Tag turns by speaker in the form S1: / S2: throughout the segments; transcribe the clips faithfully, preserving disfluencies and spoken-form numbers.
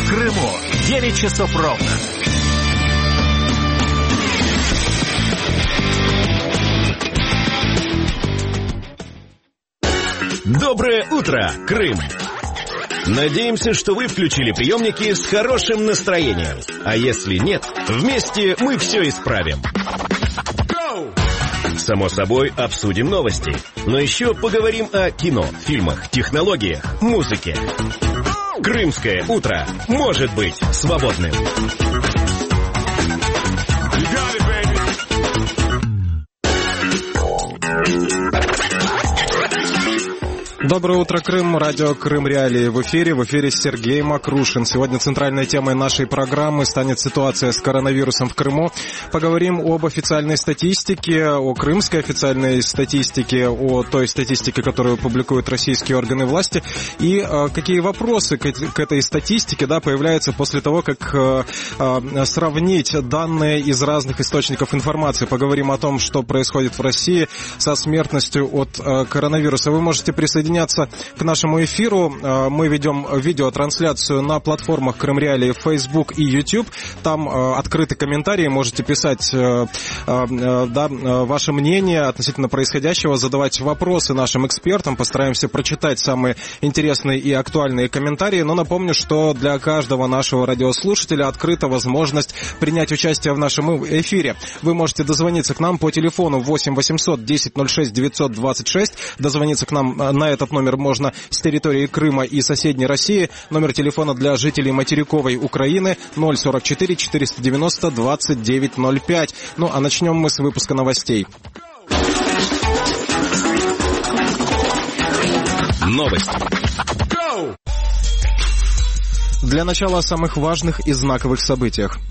S1: в Крыму. девять часов ровно. Доброе утро, Крым! Надеемся, что вы включили приемники с хорошим настроением. А если нет, вместе мы все исправим. Само собой, обсудим новости. Но еще поговорим о кино, фильмах, технологиях, музыке. Крымское утро может быть свободным.
S2: Доброе утро, Крым. Радио «Крым Реалии» в эфире. В эфире Сергей Макрушин. Сегодня центральной темой нашей программы станет ситуация с коронавирусом в Крыму. Поговорим об официальной статистике, о крымской официальной статистике, о той статистике, которую публикуют российские органы власти, и э, какие вопросы к, к этой статистике да, появляются после того, как э, э, сравнить данные из разных источников информации. Поговорим о том, что происходит в России со смертностью от э, коронавируса. Вы можете присоединяться к нашему эфиру. Мы ведем видеотрансляцию на платформах Крым Реалии, Facebook и YouTube. Там открыты комментарии, можете писать да, ваше мнение относительно происходящего, задавать вопросы нашим экспертам. Постараемся прочитать самые интересные и актуальные комментарии. Но напомню, что для каждого нашего радиослушателя открыта возможность принять участие в нашем эфире. Вы можете дозвониться к нам по телефону восемь восемьсот десять ноль шесть девятьсот двадцать шесть. Дозвониться к нам на этот номер можно с территории Крыма и соседней России. Номер телефона для жителей материковой Украины ноль сорок четыре четыреста девяносто двадцать девять ноль пять. Ну, а начнем мы с выпуска новостей.
S1: Новости.
S2: Для начала о самых важных и знаковых событиях.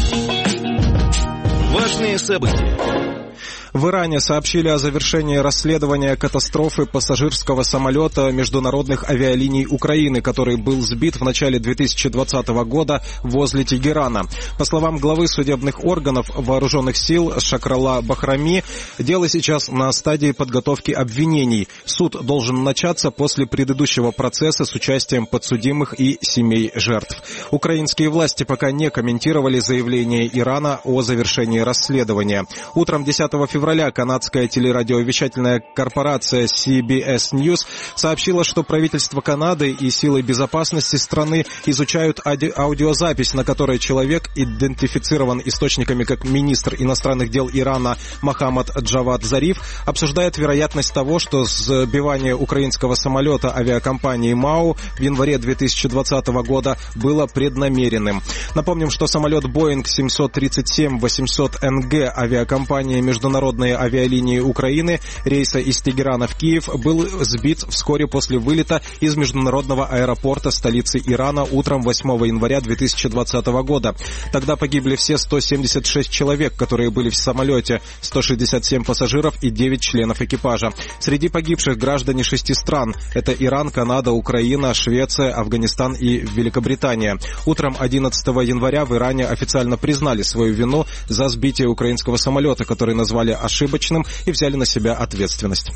S1: Важные события.
S2: В Иране сообщили о завершении расследования катастрофы пассажирского самолета международных авиалиний Украины, который был сбит в начале две тысячи двадцатого года возле Тегерана. По словам главы судебных органов вооруженных сил Шакрала Бахрами, дело сейчас на стадии подготовки обвинений. Суд должен начаться после предыдущего процесса с участием подсудимых и семей жертв. Украинские власти пока не комментировали заявление Ирана о завершении расследования. Утром десятого февраля канадская телерадиовещательная корпорация си би эс News сообщила, что правительство Канады и силы безопасности страны изучают ауди- аудиозапись, на которой человек, идентифицирован источниками как министр иностранных дел Ирана Мохаммад Джавад Зариф, обсуждает вероятность того, что сбивание украинского самолета авиакомпании МАУ в январе две тысячи двадцатого года было преднамеренным. Напомним, что самолет Boeing семьсот тридцать семь восемьсот эн гэ авиакомпании международной авиалинии Украины рейса из Тегерана в Киев был сбит вскоре после вылета из международного аэропорта столицы Ирана утром восьмого января две тысячи двадцатого года. Тогда погибли все сто семьдесят шесть человек, которые были в самолете, сто шестьдесят семь пассажиров и девять членов экипажа. Среди погибших граждане шести стран. Это Иран, Канада, Украина, Швеция, Афганистан и Великобритания. Утром одиннадцатого января в Иране официально признали свою вину за сбитие украинского самолета, который назвали ошибочным и взяли на себя ответственность.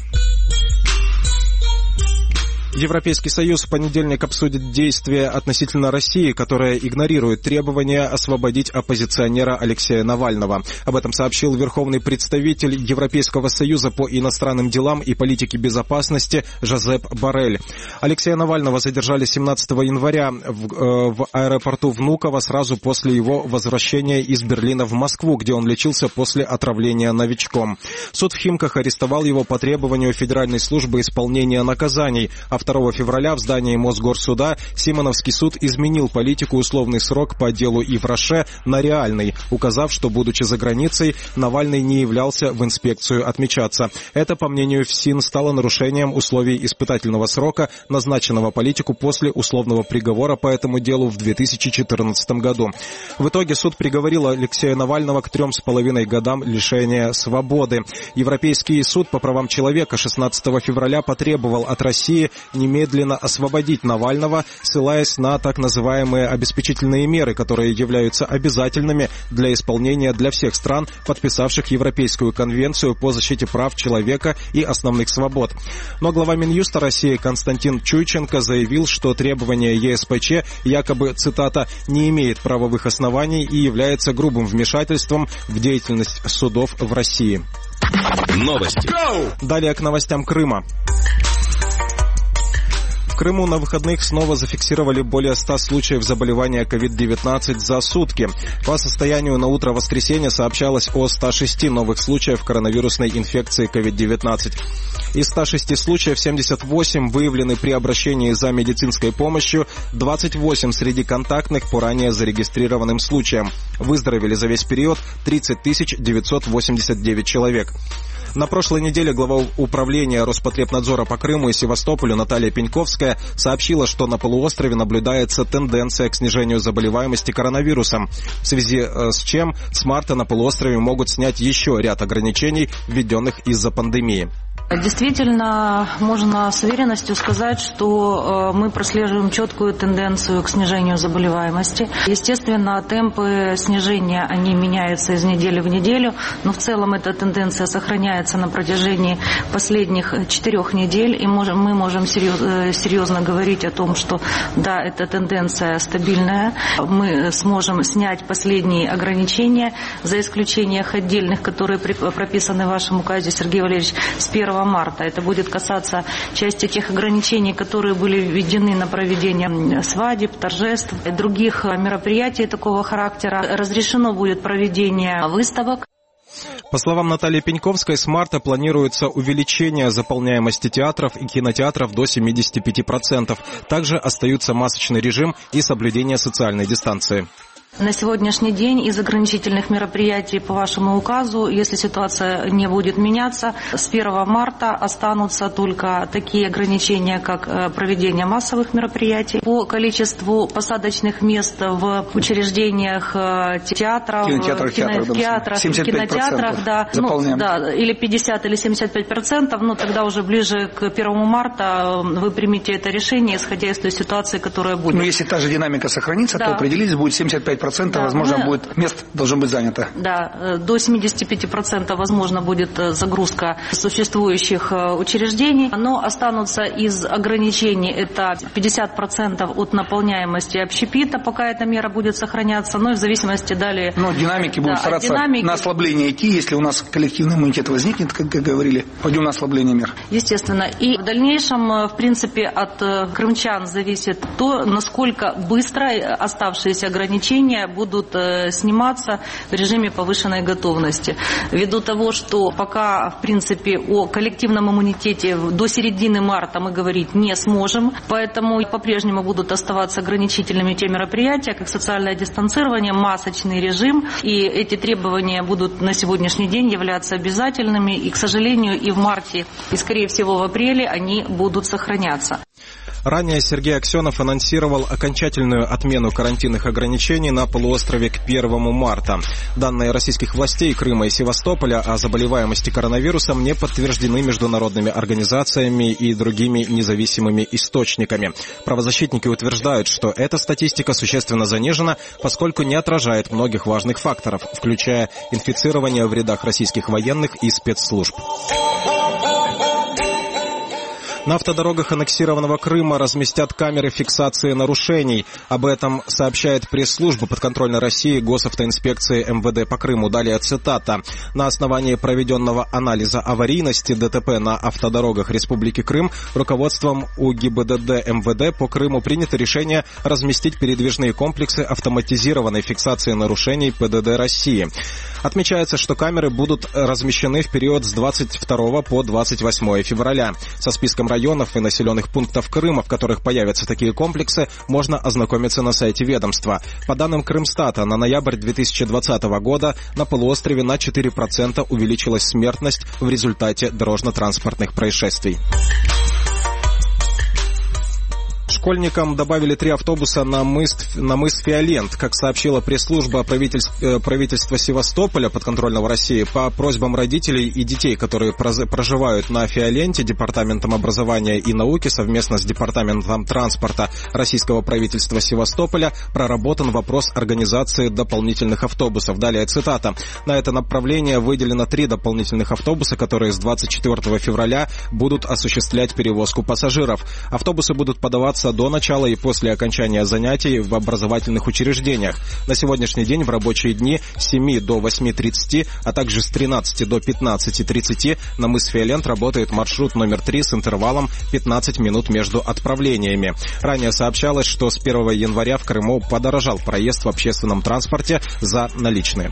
S2: Европейский Союз в понедельник обсудит действия относительно России, которая игнорирует требования освободить оппозиционера Алексея Навального. Об этом сообщил верховный представитель Европейского Союза по иностранным делам и политике безопасности Жозеп Боррель. Алексея Навального задержали семнадцатого января в, э, в аэропорту Внуково сразу после его возвращения из Берлина в Москву, где он лечился после отравления новичком. Суд в Химках арестовал его по требованию Федеральной службы исполнения наказаний, а второго февраля в здании Мосгорсуда Симоновский суд изменил политику условный срок по делу Ивраше на реальный, указав, что, будучи за границей, Навальный не являлся в инспекцию отмечаться. Это, по мнению ФСИН, стало нарушением условий испытательного срока, назначенного политику после условного приговора по этому делу в две тысячи четырнадцатом году. В итоге суд приговорил Алексея Навального к трем с половиной годам лишения свободы. Европейский суд по правам человека шестнадцатого февраля потребовал от России немедленно освободить Навального, ссылаясь на так называемые обеспечительные меры, которые являются обязательными для исполнения для всех стран, подписавших Европейскую конвенцию по защите прав человека и основных свобод. Но глава Минюста России Константин Чуйченко заявил, что требование ЕСПЧ якобы, цитата, «не имеет правовых оснований и является грубым вмешательством в деятельность судов в России».
S1: Новости.
S2: Далее к новостям Крыма. В Крыму на выходных снова зафиксировали более ста случаев заболевания ковид девятнадцать за сутки. По состоянию на утро воскресенья сообщалось о ста шести новых случаев коронавирусной инфекции ковид девятнадцать. Из ста шести случаев семьдесят восемь выявлены при обращении за медицинской помощью, двадцать восемь среди контактных по ранее зарегистрированным случаям. Выздоровели за весь период тридцать тысяч девятьсот восемьдесят девять человек. На прошлой неделе глава управления Роспотребнадзора по Крыму и Севастополю Наталья Пеньковская сообщила, что на полуострове наблюдается тенденция к снижению заболеваемости коронавирусом, в связи с чем с марта на полуострове могут снять еще ряд ограничений, введенных из-за пандемии.
S3: Действительно, можно с уверенностью сказать, что мы прослеживаем четкую тенденцию к снижению заболеваемости. Естественно, темпы снижения, они меняются из недели в неделю, но в целом эта тенденция сохраняется на протяжении последних четырех недель, и мы можем серьезно говорить о том, что да, эта тенденция стабильная. Мы сможем снять последние ограничения, за исключением отдельных, которые прописаны в вашем указе, Сергей Валерьевич, с первого марта. Это будет касаться части тех ограничений, которые были введены на проведение свадеб, торжеств и других мероприятий такого характера. Разрешено будет проведение выставок.
S2: По словам Натальи Пеньковской, с марта планируется увеличение заполняемости театров и кинотеатров до семидесяти пяти процентов. Также остаются масочный режим и соблюдение социальной дистанции.
S3: На сегодняшний день из ограничительных мероприятий по вашему указу, если ситуация не будет меняться, с первого марта останутся только такие ограничения, как проведение массовых мероприятий. По количеству посадочных мест в учреждениях театров,
S4: кинотеатрах,
S3: кино, театрах, кинотеатрах, да, ну, да, или пятьдесят или семьдесят пять процентов, но тогда уже ближе к первому марта вы примете это решение, исходя из той ситуации, которая будет.
S4: Ну, если та же динамика сохранится, да, то определились, будет семьдесят пять процентов, да, возможно, мы, будет, мест должно быть занято.
S3: Да, до семидесяти пяти процентов, возможно, будет загрузка существующих учреждений, но останутся из ограничений это пятьдесят процентов от наполняемости общепита, пока эта мера будет сохраняться, но и в зависимости далее...
S4: Но динамики будут да, стараться динамики... на ослабление идти, если у нас коллективный иммунитет возникнет, как говорили, пойдем на ослабление мер.
S3: Естественно. И в дальнейшем, в принципе, от крымчан зависит то, насколько быстро оставшиеся ограничения будут сниматься в режиме повышенной готовности. Ввиду того, что пока, в принципе, о коллективном иммунитете до середины марта мы говорить не сможем, поэтому по-прежнему будут оставаться ограничительными те мероприятия, как социальное дистанцирование, масочный режим, и эти требования будут на сегодняшний день являться обязательными, и, к сожалению, и в марте, и, скорее всего, в апреле они будут сохраняться.
S2: Ранее Сергей Аксенов анонсировал окончательную отмену карантинных ограничений на полуострове к первому марта. Данные российских властей Крыма и Севастополя о заболеваемости коронавирусом не подтверждены международными организациями и другими независимыми источниками. Правозащитники утверждают, что эта статистика существенно занижена, поскольку не отражает многих важных факторов, включая инфицирование в рядах российских военных и спецслужб. На автодорогах аннексированного Крыма разместят камеры фиксации нарушений. Об этом сообщает пресс-служба подконтрольной России Госавтоинспекции эм вэ дэ по Крыму. Далее цитата. На основании проведенного анализа аварийности дэ тэ пэ на автодорогах Республики Крым руководством у гэ и бэ дэ дэ эм вэ дэ по Крыму принято решение разместить передвижные комплексы автоматизированной фиксации нарушений пэ дэ дэ России. Отмечается, что камеры будут размещены в период с двадцать второго по двадцать восьмое февраля. Со списком районов и населенных пунктов Крыма, в которых появятся такие комплексы, можно ознакомиться на сайте ведомства. По данным Крымстата, на ноябрь две тысячи двадцатого года на полуострове на четыре процента увеличилась смертность в результате дорожно-транспортных происшествий. Школьникам добавили три автобуса на мыс, на мыс Фиолент. Как сообщила пресс-служба правительства, правительства Севастополя, подконтрольного России, по просьбам родителей и детей, которые проживают на Фиоленте, Департаментом образования и науки совместно с Департаментом транспорта российского правительства Севастополя проработан вопрос организации дополнительных автобусов. Далее цитата. На это направление выделено три дополнительных автобуса, которые с двадцать четвёртого февраля будут осуществлять перевозку пассажиров. Автобусы будут подаваться до начала и после окончания занятий в образовательных учреждениях. На сегодняшний день в рабочие дни с семи до восьми тридцати, а также с тринадцати до пятнадцати тридцати на мыс Фиолент работает маршрут номер три с интервалом пятнадцать минут между отправлениями. Ранее сообщалось, что с первого января в Крыму подорожал проезд в общественном транспорте за наличные.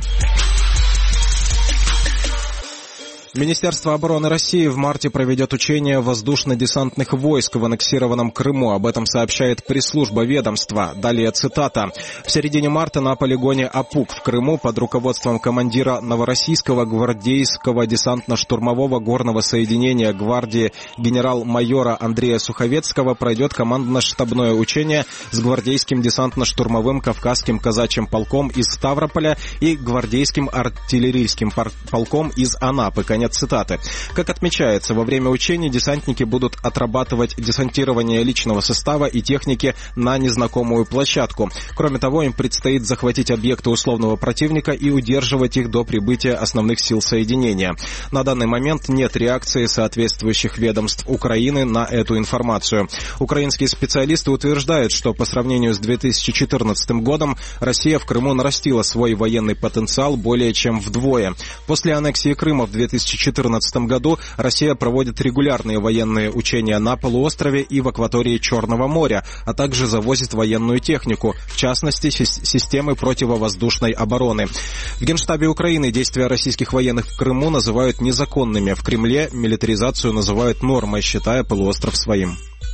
S2: Министерство обороны России в марте проведет учения воздушно-десантных войск в аннексированном Крыму. Об этом сообщает пресс-служба ведомства. Далее цитата. В середине марта на полигоне Апук в Крыму под руководством командира Новороссийского гвардейского десантно-штурмового горного соединения гвардии генерал-майора Андрея Суховецкого пройдет командно-штабное учение с гвардейским десантно-штурмовым Кавказским казачьим полком из Ставрополя и гвардейским артиллерийским полком из Анапы. Конец цитаты. Как отмечается, во время учений десантники будут отрабатывать десантирование личного состава и техники на незнакомую площадку. Кроме того, им предстоит захватить объекты условного противника и удерживать их до прибытия основных сил соединения. На данный момент нет реакции соответствующих ведомств Украины на эту информацию. Украинские специалисты утверждают, что по сравнению с две тысячи четырнадцатым годом Россия в Крыму нарастила свой военный потенциал более чем вдвое. После аннексии Крыма в две тысячи четырнадцатом году Россия проводит регулярные военные учения на полуострове и в акватории Черного моря, а также завозит военную технику, в частности, системы противовоздушной обороны. В Генштабе Украины действия российских военных в Крыму называют незаконными. В Кремле милитаризацию называют нормой, считая полуостров своим.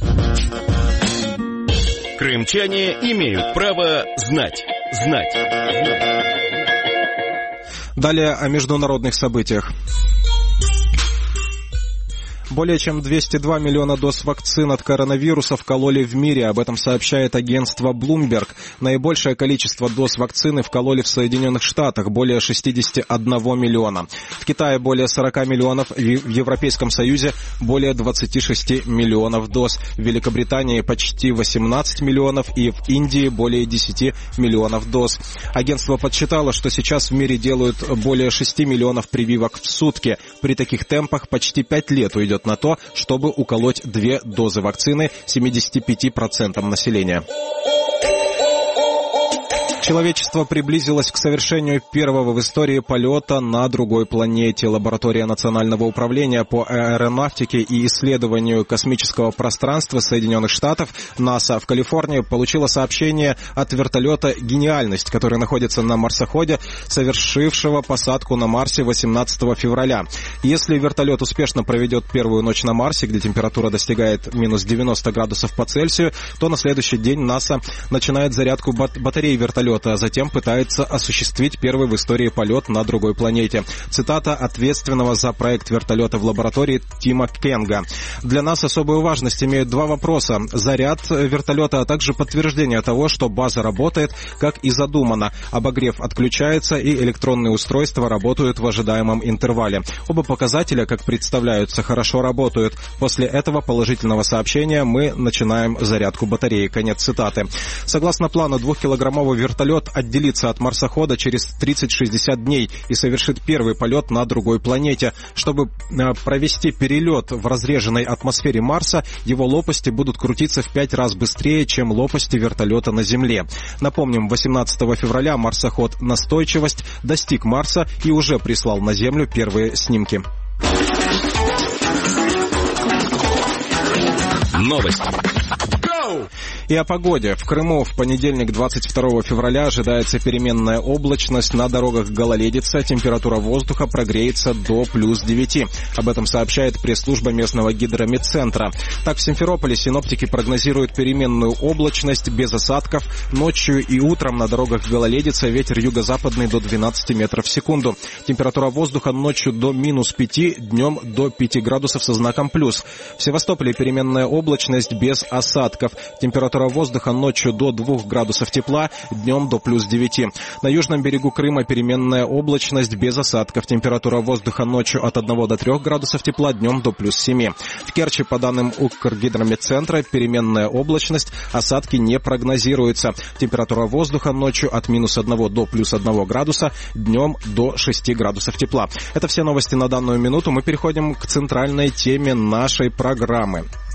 S1: Крымчане имеют право знать. Знать. Знать.
S2: Далее о международных событиях. Более чем двести два миллиона доз вакцин от коронавируса вкололи в мире. Об этом сообщает агентство Bloomberg. Наибольшее количество доз вакцины вкололи в Соединенных Штатах – более шестьдесят один миллиона. В Китае более сорок миллионов, в Европейском Союзе более двадцать шесть миллионов доз. В Великобритании почти восемнадцать миллионов и в Индии более десять миллионов доз. Агентство подсчитало, что сейчас в мире делают более шести миллионов прививок в сутки. При таких темпах почти пять лет уйдет на то, чтобы уколоть две дозы вакцины семидесяти пяти процентам населения. Человечество приблизилось к совершению первого в истории полета на другой планете. Лаборатория Национального управления по аэронавтике и исследованию космического пространства Соединенных Штатов НАСА в Калифорнии получила сообщение от вертолета «Гениальность», который находится на марсоходе, совершившего посадку на Марсе восемнадцатого февраля. Если вертолет успешно проведет первую ночь на Марсе, где температура достигает минус девяносто градусов по Цельсию, то на следующий день НАСА начинает зарядку бат- батареи вертолета, а затем пытается осуществить первый в истории полет на другой планете. Цитата ответственного за проект вертолета в лаборатории Тима Кенга. Для нас особую важность имеют два вопроса. Заряд вертолета, а также подтверждение того, что база работает, как и задумано. Обогрев отключается, и электронные устройства работают в ожидаемом интервале. Оба показателя, как представляются, хорошо работают. После этого положительного сообщения мы начинаем зарядку батареи. Конец цитаты. Согласно плану, двухкилограммовый вертолет отделится от марсохода через тридцать-шестьдесят дней и совершит первый полет на другой планете. Чтобы провести перелет в разреженной атмосфере Марса, его лопасти будут крутиться в пять раз быстрее, чем лопасти вертолета на Земле. Напомним, восемнадцатого февраля марсоход «Настойчивость» достиг Марса и уже прислал на Землю первые снимки.
S1: Новости.
S2: И о погоде. В Крыму в понедельник, двадцать второго февраля, ожидается переменная облачность, на дорогах гололедица, температура воздуха прогреется до плюс девяти. Об этом сообщает пресс-служба местного гидрометцентра. Так, в Симферополе синоптики прогнозируют переменную облачность без осадков. Ночью и утром на дорогах гололедица, ветер юго-западный до двенадцати метров в секунду. Температура воздуха ночью до минус пяти, днем до пяти градусов со знаком плюс. В Севастополе переменная облачность без осадков. Температура воздуха ночью до двух градусов тепла, днем до плюс девяти. На южном берегу Крыма переменная облачность без осадков. Температура воздуха ночью от одного до трех градусов тепла, днем до плюс семи. В Керчи, по данным Укргидрометцентра, переменная облачность, осадки не прогнозируются. Температура воздуха ночью от минус одного до плюс одного градуса, днем до шести градусов тепла. Это все новости на данную минуту. Мы переходим к центральной теме нашей программы.